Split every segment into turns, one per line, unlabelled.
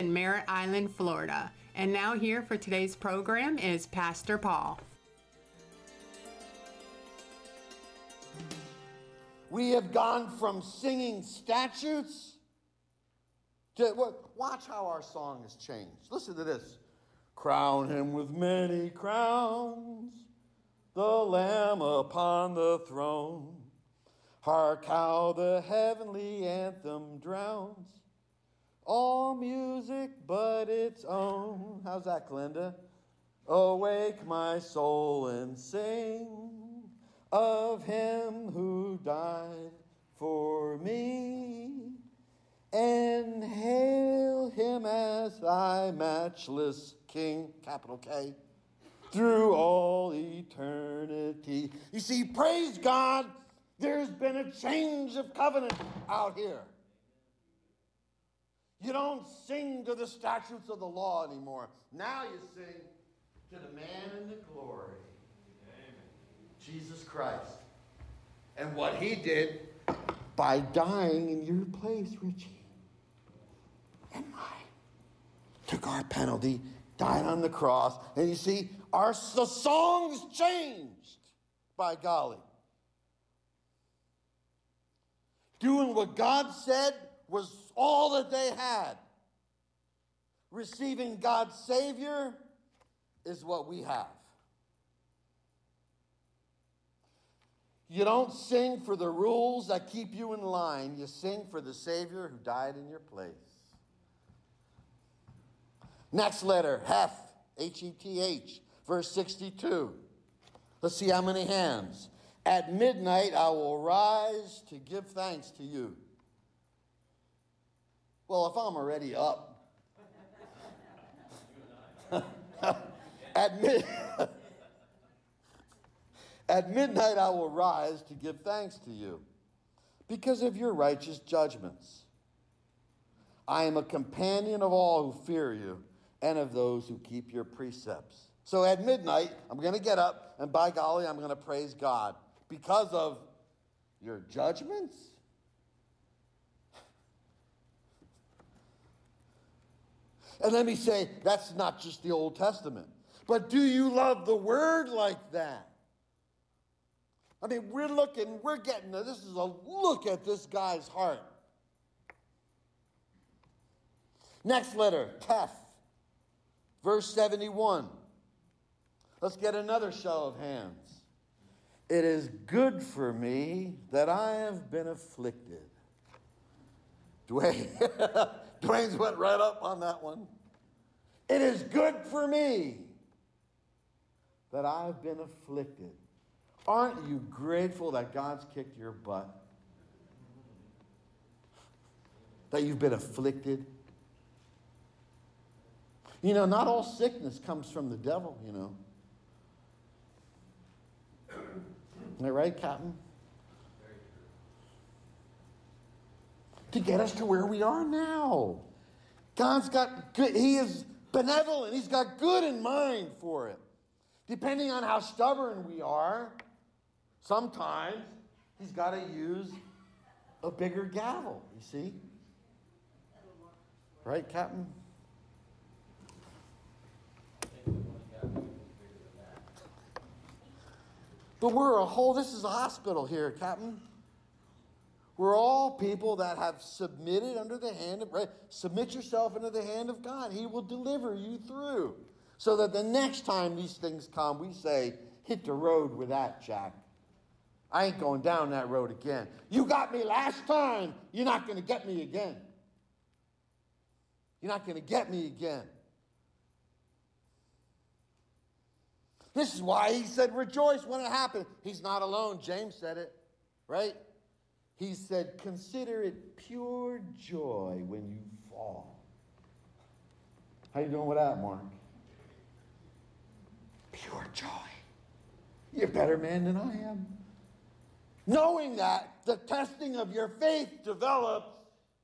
in Merritt Island, Florida. And now here for today's program is Pastor Paul.
We have gone from singing statutes to, watch how our song has changed. Listen to this. Crown him with many crowns, the Lamb upon the throne. Hark how the heavenly anthem drowns all music but its own. How's that, Glenda? Awake my soul and sing of him who died for me, and hail him as thy matchless King, capital K, through all eternity. You see, praise God, there's been a change of covenant out here. You don't sing to the statutes of the law anymore. Now you sing to the man in the glory, Amen. Jesus Christ. And what he did by dying in your place, Richie, and mine. Took our penalty, died on the cross. And you see, the song's changed, by golly. Doing what God said was all that they had. Receiving God's Savior is what we have. You don't sing for the rules that keep you in line. You sing for the Savior who died in your place. Next letter, Heth, H-E-T-H, verse 62. Let's see how many hands. At midnight I will rise to give thanks to you. Well, if I'm already up, at midnight I will rise to give thanks to you because of your righteous judgments. I am a companion of all who fear you and of those who keep your precepts. So at midnight, I'm going to get up, and by golly, I'm going to praise God because of your judgments. And let me say, that's not just the Old Testament. But do you love the Word like that? I mean, this is a look at this guy's heart. Next letter, Teth, verse 71. Let's get another show of hands. It is good for me that I have been afflicted. Dwayne's went right up on that one. It is good for me that I've been afflicted. Aren't you grateful that God's kicked your butt? That you've been afflicted? You know, not all sickness comes from the devil, you know. Isn't that right, Captain? To get us to where we are now. God's got good, he is benevolent. He's got good in mind for it. Depending on how stubborn we are, sometimes he's got to use a bigger gavel, you see? Right, Captain? But this is a hospital here, Captain. We're all people that have submitted under the hand of, right? Submit yourself into the hand of God. He will deliver you through. So that the next time these things come, we say, hit the road with that, Jack. I ain't going down that road again. You got me last time. You're not going to get me again. You're not going to get me again. This is why he said, rejoice when it happened. He's not alone. James said it, right? He said, consider it pure joy when you fall. How you doing with that, Mark? Pure joy. You're a better man than I am. Knowing that the testing of your faith develops.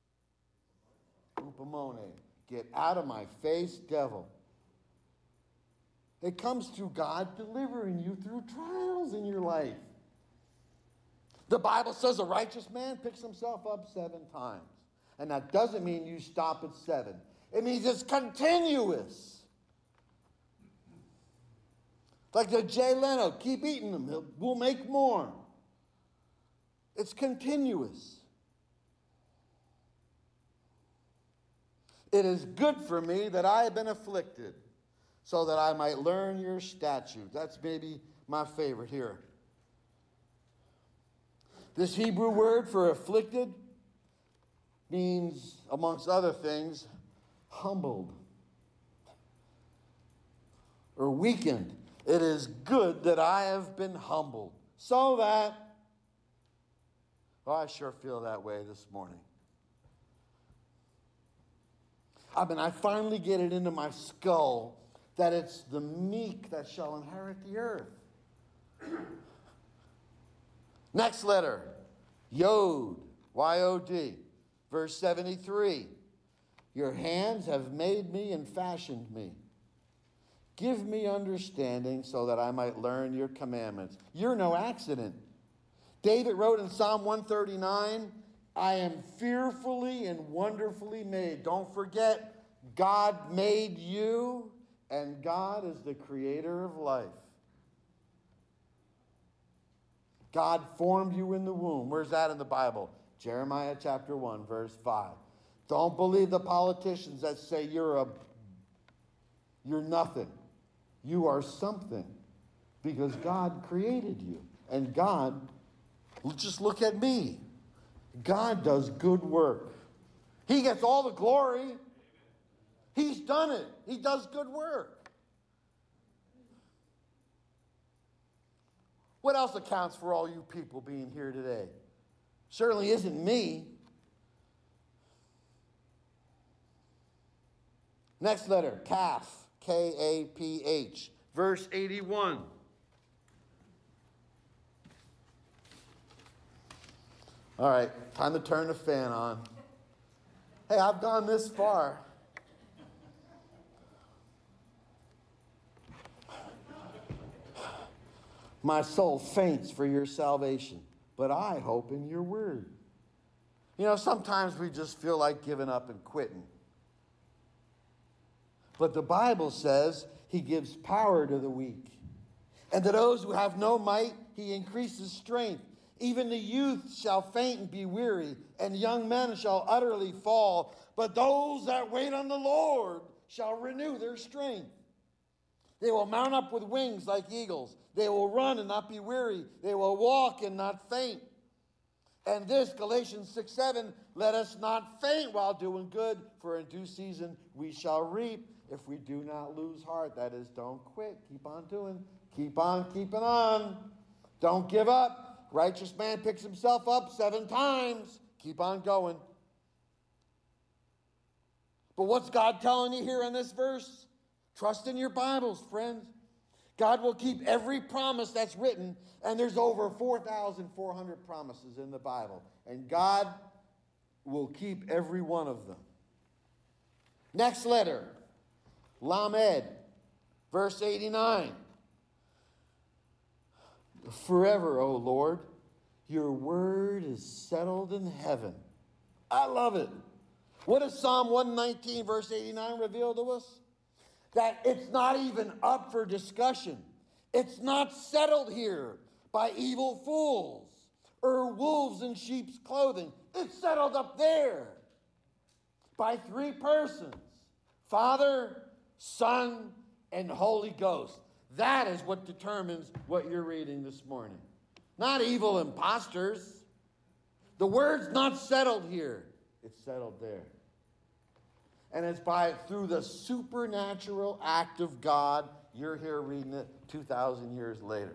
Upamone. Get out of my face, devil. It comes through God delivering you through trials in your life. The Bible says a righteous man picks himself up 7 times. And that doesn't mean you stop at 7. It means it's continuous. Like the Jay Leno, keep eating them. We'll make more. It's continuous. It is good for me that I have been afflicted, so that I might learn your statutes. That's maybe my favorite here. This Hebrew word for afflicted means, amongst other things, humbled or weakened. It is good that I have been humbled, so that, I sure feel that way this morning. I finally get it into my skull that it's the meek that shall inherit the earth. Next letter, Yod, Y-O-D, verse 73. Your hands have made me and fashioned me. Give me understanding so that I might learn your commandments. You're no accident. David wrote in Psalm 139, I am fearfully and wonderfully made. Don't forget, God made you, and God is the creator of life. God formed you in the womb. Where's that in the Bible? Jeremiah chapter 1, verse 5. Don't believe the politicians that say you're nothing. You are something because God created you. And God, just look at me. God does good work. He gets all the glory. He's done it. He does good work. What else accounts for all you people being here today? Certainly isn't me. Next letter, Kaf, K-A-P-H, verse 81. All right, time to turn the fan on. Hey, I've gone this far. My soul faints for your salvation, but I hope in your word. You know, sometimes we just feel like giving up and quitting. But the Bible says he gives power to the weak. And to those who have no might, he increases strength. Even the youth shall faint and be weary, and young men shall utterly fall. But those that wait on the Lord shall renew their strength. They will mount up with wings like eagles. They will run and not be weary. They will walk and not faint. And this, Galatians 6:7, let us not faint while doing good, for in due season we shall reap if we do not lose heart. That is, don't quit. Keep on doing. Keep on keeping on. Don't give up. Righteous man picks himself up 7 times. Keep on going. But what's God telling you here in this verse? Trust in your Bibles, friends. God will keep every promise that's written, and there's over 4,400 promises in the Bible, and God will keep every one of them. Next letter, Lamed, verse 89. Forever, O Lord, your word is settled in heaven. I love it. What does Psalm 119, verse 89 reveal to us? That it's not even up for discussion. It's not settled here by evil fools or wolves in sheep's clothing. It's settled up there by 3 persons, Father, Son, and Holy Ghost. That is what determines what you're reading this morning. Not evil imposters. The word's not settled here. It's settled there. And it's through the supernatural act of God. You're here reading it 2,000 years later.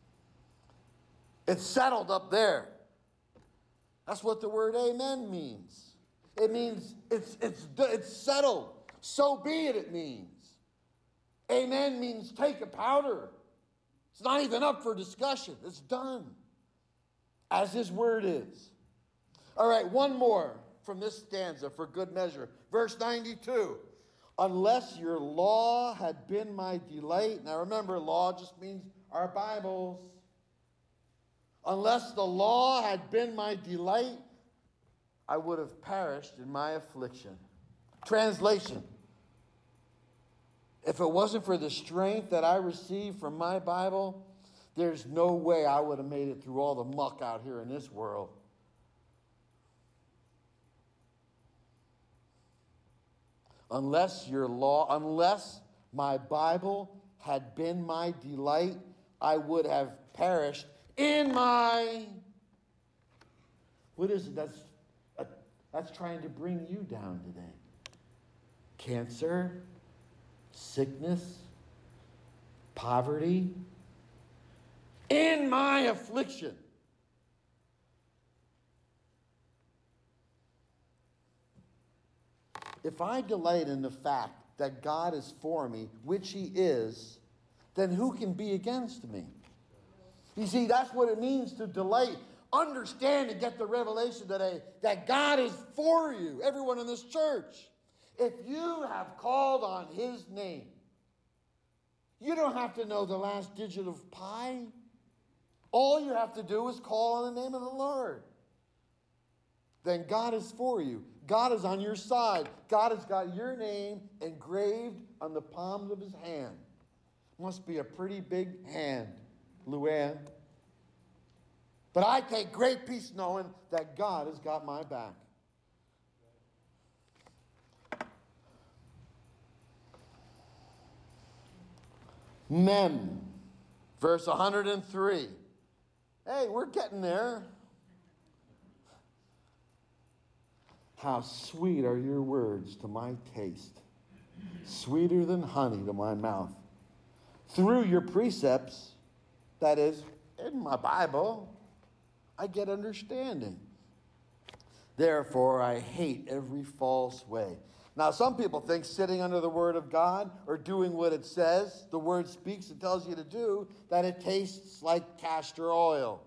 It's settled up there. That's what the word amen means. It means it's settled. So be it, it means. Amen means take a powder. It's not even up for discussion. It's done. As his word is. All right, one more from this stanza for good measure. Verse 92. Unless your law had been my delight. Now remember, law just means our Bibles. Unless the law had been my delight, I would have perished in my affliction. Translation. If it wasn't for the strength that I received from my Bible, there's no way I would have made it through all the muck out here in this world. Unless my Bible had been my delight, I would have perished in my... What is it? That's trying to bring you down today. Cancer, sickness, poverty, in my affliction. If I delight in the fact that God is for me, which He is, then who can be against me? You see, that's what it means to delight. Understand and get the revelation today that God is for you, everyone in this church. If you have called on His name, you don't have to know the last digit of pi. All you have to do is call on the name of the Lord. Then God is for you. God is on your side. God has got your name engraved on the palms of His hand. Must be a pretty big hand, Luann. But I take great peace knowing that God has got my back. Mem, verse 103. Hey, we're getting there. How sweet are your words to my taste, sweeter than honey to my mouth. Through your precepts, that is, in my Bible, I get understanding. Therefore, I hate every false way. Now, some people think sitting under the Word of God or doing what it says, the Word speaks and tells you to do, that it tastes like castor oil.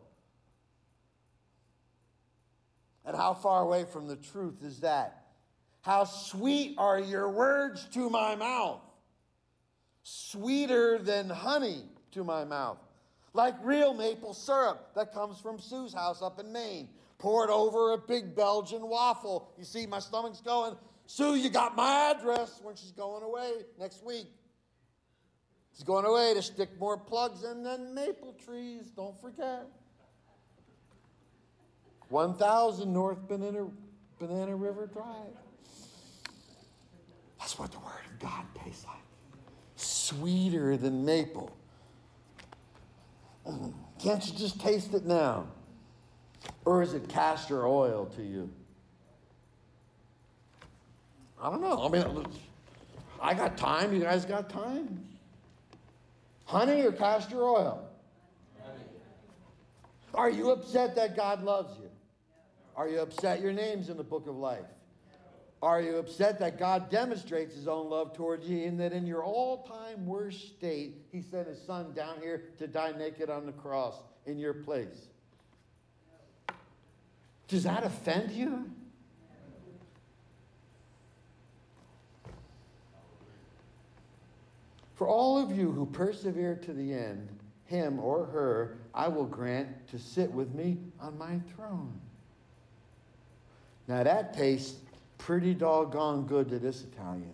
And how far away from the truth is that? How sweet are your words to my mouth, sweeter than honey to my mouth. Like real maple syrup that comes from Sue's house up in Maine. Poured over a big Belgian waffle. You see, my stomach's going, Sue, you got my address when she's going away next week. She's going away to stick more plugs in than maple trees. Don't forget. 1000 North Banana River Drive. That's what the Word of God tastes like. Sweeter than maple. Can't you just taste it now? Or is it castor oil to you? I don't know. I mean, I got time. You guys got time? Honey or castor oil? Honey. Are you upset that God loves you? Are you upset your name's in the book of life? Are you upset that God demonstrates His own love towards you in that in your all-time worst state, He sent His Son down here to die naked on the cross in your place? Does that offend you? For all of you who persevere to the end, him or her I will grant to sit with me on my throne. Now that tastes pretty doggone good to this Italian.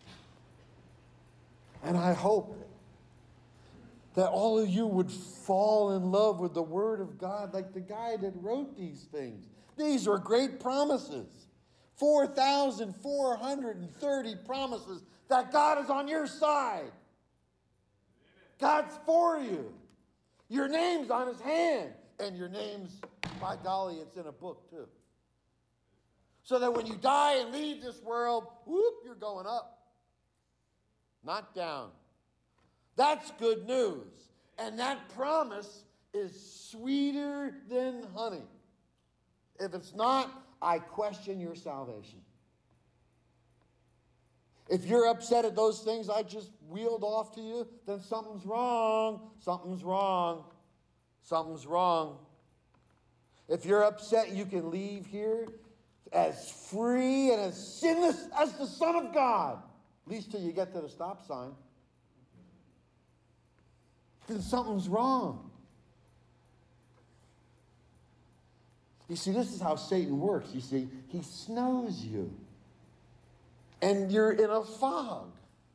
And I hope that all of you would fall in love with the Word of God like the guy that wrote these things. These are great promises. 4,430 promises that God is on your side. God's for you. Your name's on His hand. And your name's, by golly, it's in a book too. So that when you die and leave this world, whoop, you're going up, not down. That's good news. And that promise is sweeter than honey. If it's not, I question your salvation. If you're upset at those things I just wheeled off to you, then something's wrong. Something's wrong. Something's wrong. If you're upset, you can leave here as free and as sinless as the Son of God, at least till you get to the stop sign. Then something's wrong. You see, this is how Satan works. You see, he snows you. and you're in a fog.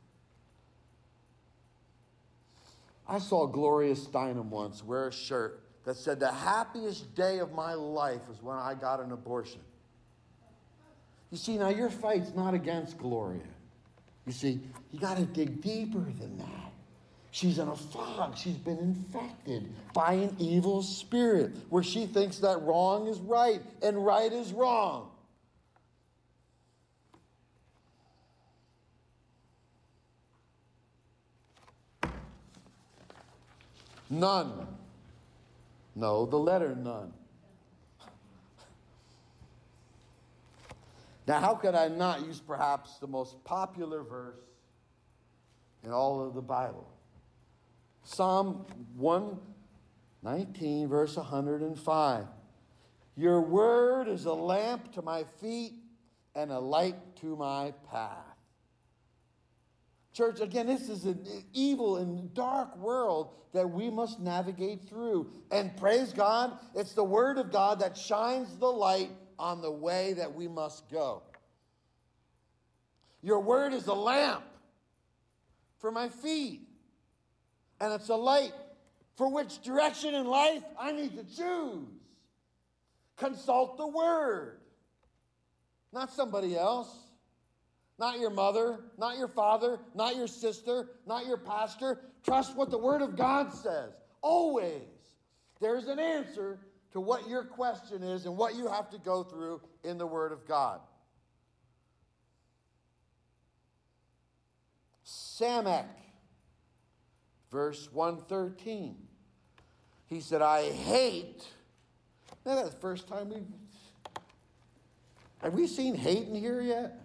I saw Gloria Steinem once wear a shirt that said, "The happiest day of my life was when I got an abortion." You see, now your fight's not against Gloria. You see, you got to dig deeper than that. She's in a fog. She's been infected by an evil spirit where she thinks that wrong is right and right is wrong. None. No, the letter none. Now, how could I not use perhaps the most popular verse in all of the Bible? Psalm 119, verse 105. Your word is a lamp to my feet and a light to my path. Church, again, this is an evil and dark world that we must navigate through. And praise God, it's the Word of God that shines the light on the way that we must go. Your Word is a lamp for my feet, and it's a light for which direction in life I need to choose. Consult the Word, not somebody else. Not your mother, not your father, not your sister, not your pastor. Trust what the Word of God says. Always. There's an answer to what your question is and what you have to go through in the Word of God. Samek, verse 113. He said, I hate. Now that's the first time have we seen hate in here yet?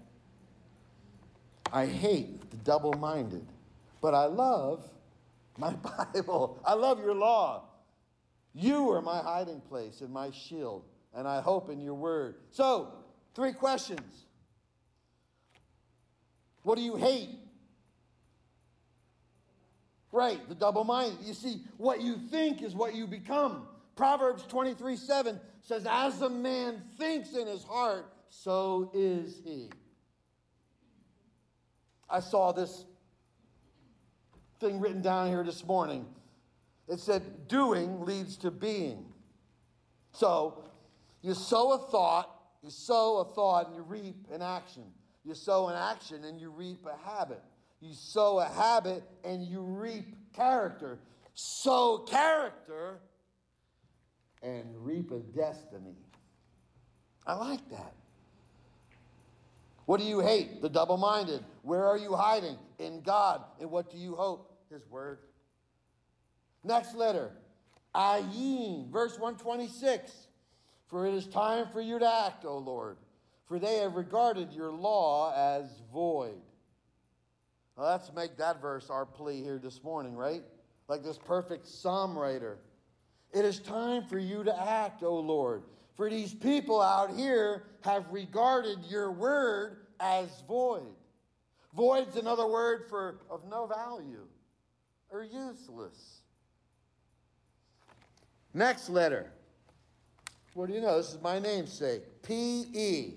I hate the double-minded, but I love my Bible. I love your law. You are my hiding place and my shield, and I hope in your word. So, 3 questions. What do you hate? Right, the double-minded. You see, what you think is what you become. Proverbs 23:7 says, as a man thinks in his heart, so is he. I saw this thing written down here this morning. It said, doing leads to being. So, you sow a thought, and you reap an action. You sow an action and you reap a habit. You sow a habit and you reap character. Sow character and reap a destiny. I like that. What do you hate? The double-minded. Where are you hiding? In God. And what do you hope? His word. Next letter. Ayin, verse 126. For it is time for you to act, O Lord, for they have regarded your law as void. Well, let's make that verse our plea here this morning, right? Like this perfect psalm writer. It is time for you to act, O Lord. For these people out here have regarded your word as void. Void's another word for of no value or useless. Next letter. What do you know? This is my namesake. P-E.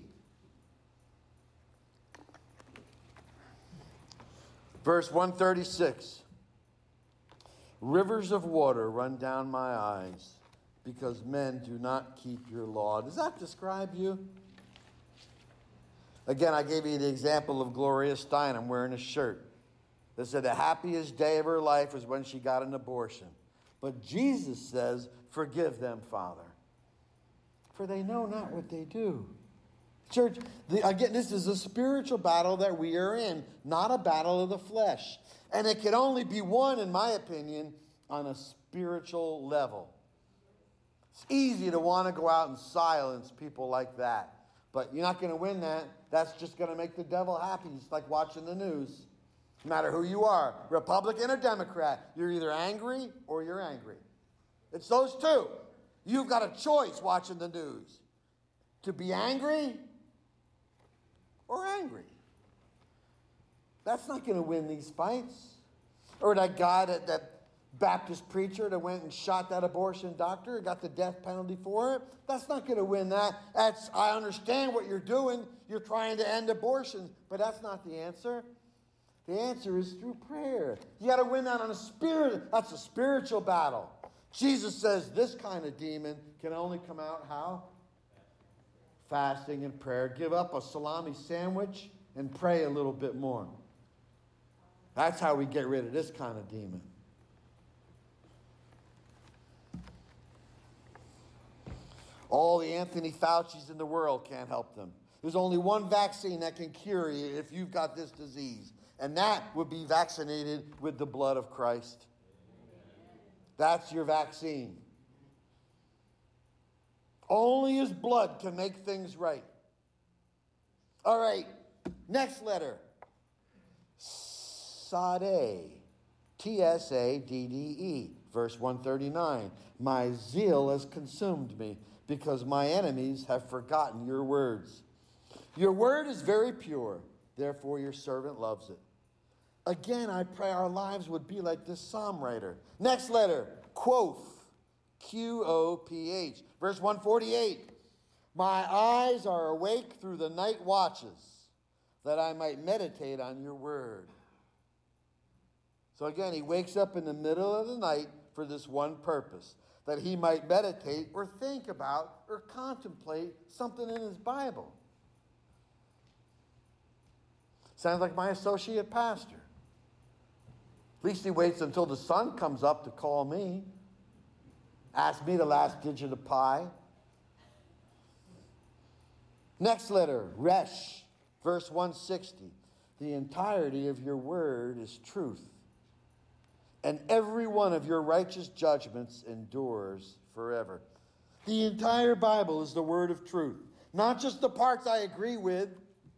Verse 136. Rivers of water run down my eyes, because men do not keep your law. Does that describe you? Again, I gave you the example of Gloria Steinem wearing a shirt that said the happiest day of her life was when she got an abortion. But Jesus says, forgive them, Father, for they know not what they do. Church, again, this is a spiritual battle that we are in, not a battle of the flesh. And it can only be won, in my opinion, on a spiritual level. It's easy to want to go out and silence people like that. But you're not going to win that. That's just going to make the devil happy. It's like watching the news. No matter who you are, Republican or Democrat, you're either angry or you're angry. It's those two. You've got a choice watching the news. To be angry or angry. That's not going to win these fights. Or that guy that Baptist preacher that went and shot that abortion doctor and got the death penalty for it. That's not going to win that. I understand what you're doing. You're trying to end abortions, but that's not the answer. The answer is through prayer. You got to win that on a spirit. That's a spiritual battle. Jesus says this kind of demon can only come out how? Fasting and prayer. Give up a salami sandwich and pray a little bit more. That's how we get rid of this kind of demon. All the Anthony Faucis in the world can't help them. There's only one vaccine that can cure you if you've got this disease, and that would be vaccinated with the blood of Christ. That's your vaccine. Only his blood can make things right. All right, next letter. Sade. Tsaddee. Verse 139. My zeal has consumed me, because my enemies have forgotten your words. Your word is very pure, therefore your servant loves it. Again, I pray our lives would be like this psalm writer. Next letter, Quoth, Qoph. Verse 148. My eyes are awake through the night watches, that I might meditate on your word. So again, he wakes up in the middle of the night for this one purpose, that he might meditate or think about or contemplate something in his Bible. Sounds like my associate pastor. At least he waits until the sun comes up to call me. Ask me the last digit of pi. Next letter, Resh, verse 160. The entirety of your word is truth, and every one of your righteous judgments endures forever. The entire Bible is the word of truth, not just the parts I agree with.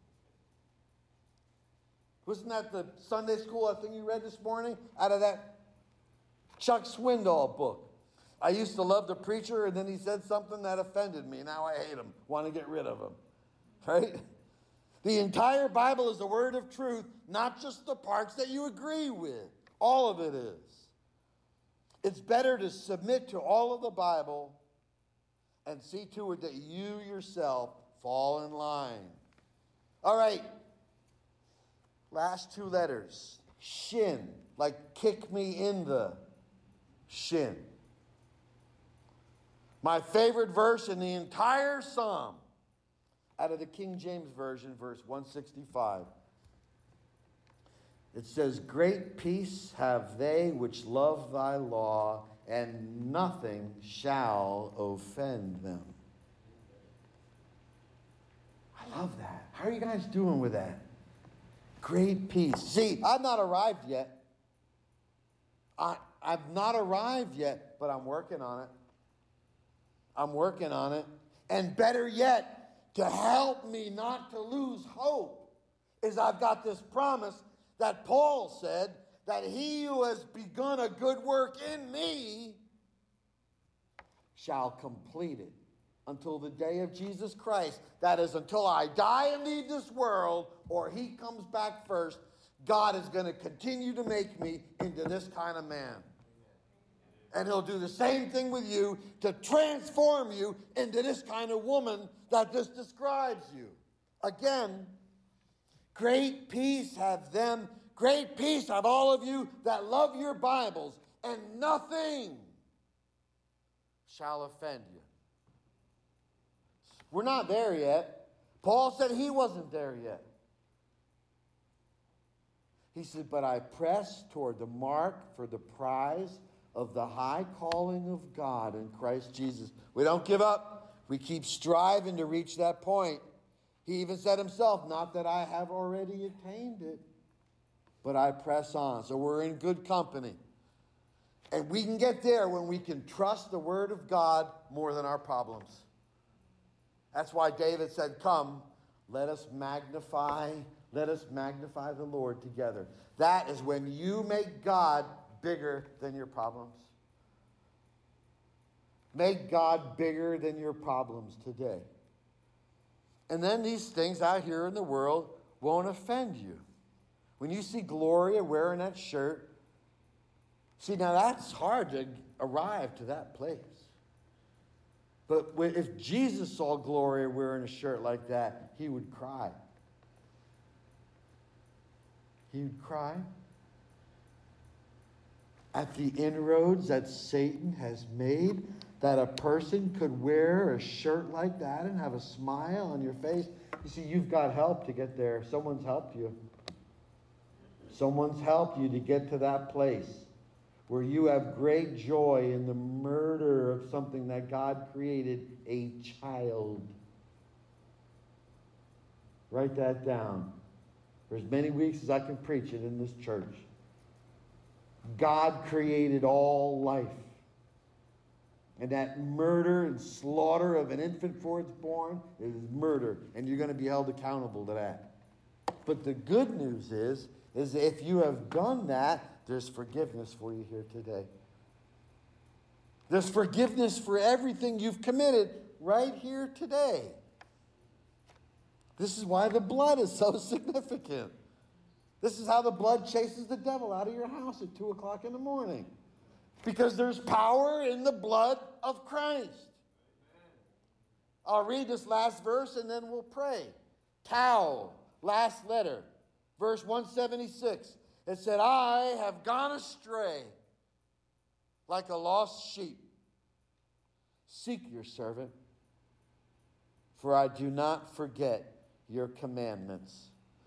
Wasn't that the Sunday school thing you read this morning out of that Chuck Swindoll book? I used to love the preacher, and then he said something that offended me. Now I hate him, want to get rid of him. Right? The entire Bible is the word of truth, not just the parts that you agree with. All of it is. It's better to submit to all of the Bible and see to it that you yourself fall in line. All right. Last two letters. Shin, like kick me in the shin. My favorite verse in the entire psalm, out of the King James Version, verse 165. It says, great peace have they which love thy law, and nothing shall offend them. I love that. How are you guys doing with that? Great peace. See, I've not arrived yet. I've not arrived yet, but I'm working on it. I'm working on it. And better yet, to help me not to lose hope, is I've got this promise that Paul said that he who has begun a good work in me shall complete it until the day of Jesus Christ. That is, until I die and leave this world, or he comes back first, God is going to continue to make me into this kind of man. And he'll do the same thing with you to transform you into this kind of woman that this describes you. Again, great peace have all of you that love your Bibles, and nothing shall offend you. We're not there yet. Paul said he wasn't there yet. He said, but I press toward the mark for the prize of the high calling of God in Christ Jesus. We don't give up. We keep striving to reach that point. He even said himself, not that I have already attained it, but I press on. So we're in good company. And we can get there when we can trust the word of God more than our problems. That's why David said, come, let us magnify the Lord together. That is when you make God bigger than your problems. Make God bigger than your problems today. And then these things out here in the world won't offend you. When you see Gloria wearing that shirt, See, now that's hard to arrive to that place. But if Jesus saw Gloria wearing a shirt like that, he would cry. He would cry at the inroads that Satan has made, that a person could wear a shirt like that and have a smile on your face. You see, you've got help to get there. Someone's helped you. Someone's helped you to get to that place where you have great joy in the murder of something that God created, a child. Write that down for as many weeks as I can preach it in this church. God created all life. And that murder and slaughter of an infant before it's born is murder. And you're going to be held accountable to that. But the good news is if you have done that, there's forgiveness for you here today. There's forgiveness for everything you've committed right here today. This is why the blood is so significant. This is how the blood chases the devil out of your house at 2 o'clock in the morning. Because there's power in the blood of Christ. I'll read this last verse and then we'll pray. Tau, last letter, verse 176. It said, I have gone astray like a lost sheep. Seek your servant, for I do not forget your commandments.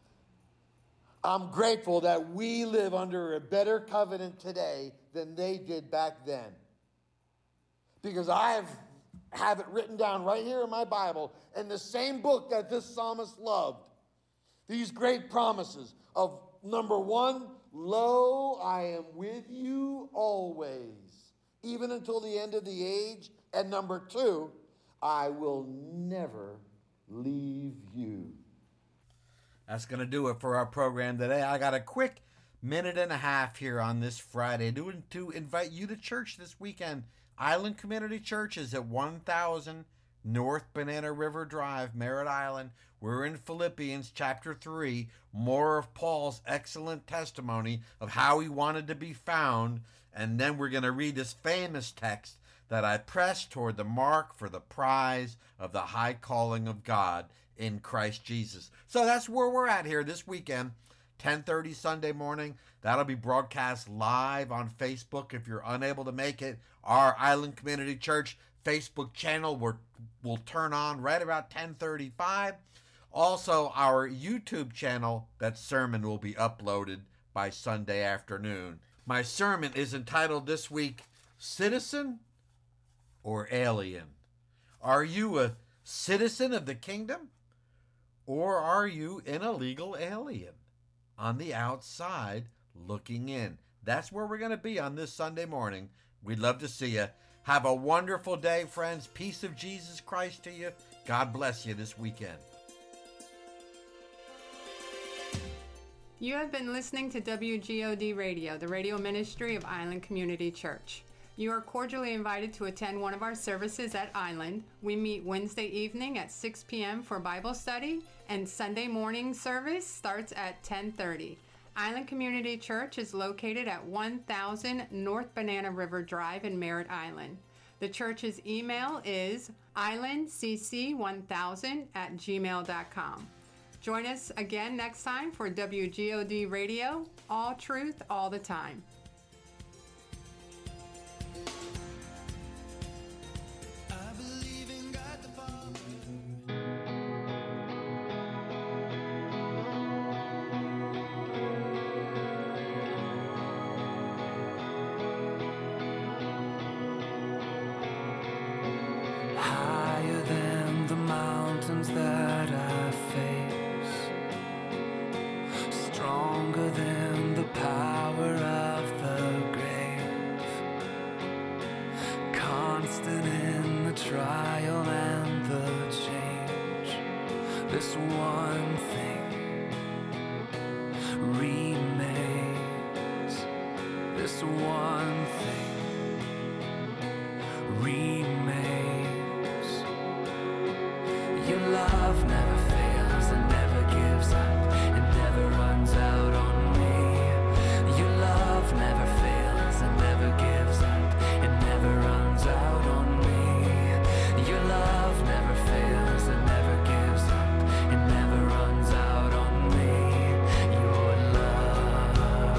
I'm grateful that we live under a better covenant today than they did back then. Because I have it written down right here in my Bible, in the same book that this psalmist loved. These great promises of, number one, lo, I am with you always, even until the end of the age. And number two, I will never leave you. That's going to do it for our program today. I got a quick minute and a half here on this Friday to invite you to church this weekend. Island Community Church is at 1000 North Banana River Drive, Merritt Island. We're in Philippians chapter 3, more of Paul's excellent testimony of how he wanted to be found. And then we're going to read this famous text that I press toward the mark for the prize of the high calling of God in Christ Jesus. So that's where we're at here this weekend, 10:30 Sunday morning. That'll be broadcast live on Facebook if you're unable to make it. Our Island Community Church Facebook channel will turn on right about 10:35. Also, our YouTube channel, that sermon will be uploaded by Sunday afternoon. My sermon is entitled this week, Citizen or Alien? Are you a citizen of the kingdom? Or are you an illegal alien on the outside looking in? That's where we're going to be on this Sunday morning. We'd love to see you. Have a wonderful day, friends. Peace of Jesus Christ to you. God bless you this weekend.
You have been listening to WGOD Radio, the radio ministry of Island Community Church. You are cordially invited to attend one of our services at Island. We meet Wednesday evening at 6 p.m. for Bible study, and Sunday morning service starts at 10:30. Island Community Church is located at 1000 North Banana River Drive in Merritt Island. The church's email is islandcc1000@gmail.com. Join us again next time for WGOD Radio, all truth, all the time.
Higher than the mountains that I face, stronger than the power of the grave, constant in the trial and the change. This one thing remains. This one thing remains.